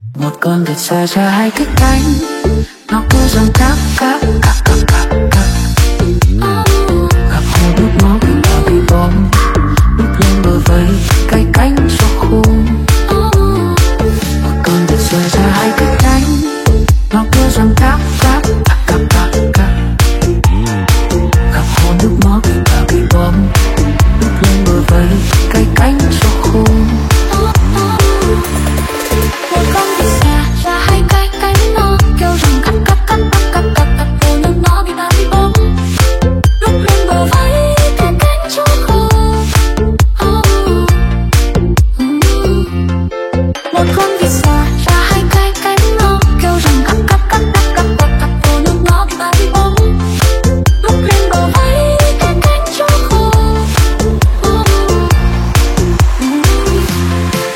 Một con vịt xòe ra hai cái cánh, nó cứ dần cắp cắp cắp cắp cắp cắp. Gặp hồ nước nó bị nó bị bom, lúc lên bờ vây cái cánh gió khô. Một con vịt xòe ra hai cái